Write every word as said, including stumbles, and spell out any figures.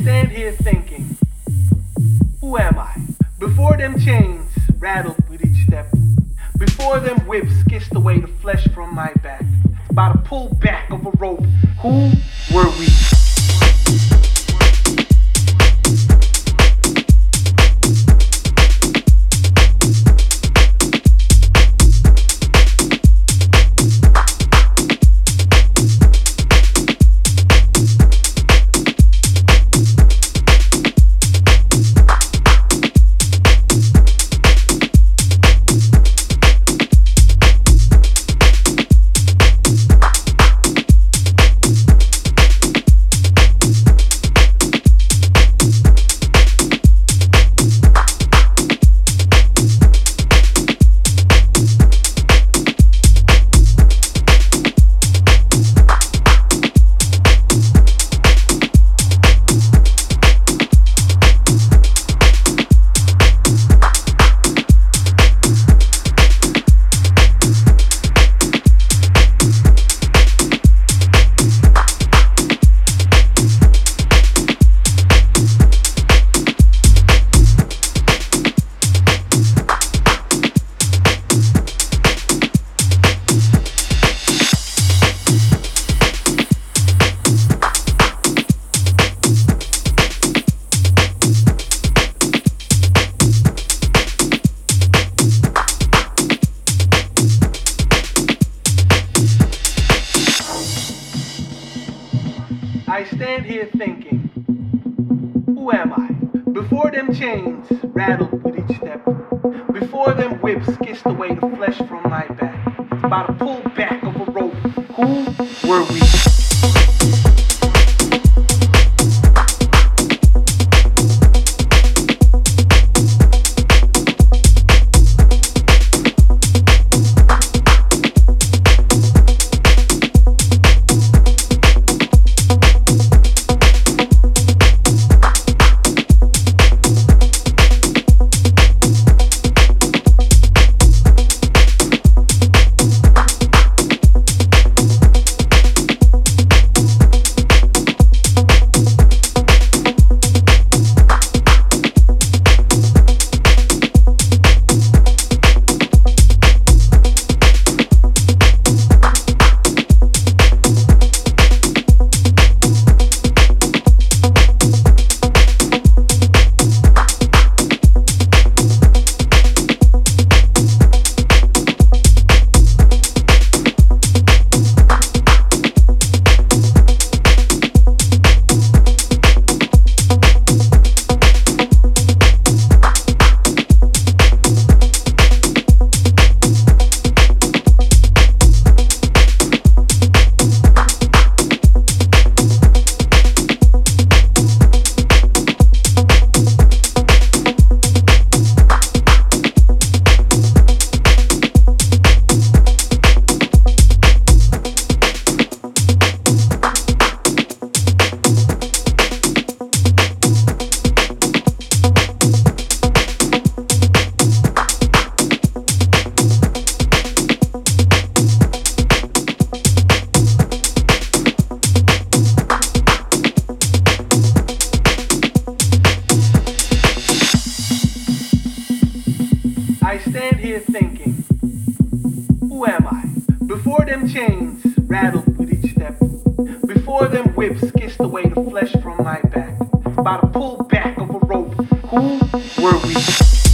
stand here thinking, who am I? Before them chains rattled with each step, before them whips kissed away the flesh from my back, by the pull back of a rope, who were we? I stand here thinking, who am I? Before them chains rattled with each step, before them whips kissed away the flesh from my back, by the pull back of a rope, who were we? I stand here thinking, who am I? Before them chains rattled with each step, before them whips kissed away the flesh from my back, by the pull back of a rope, who were we?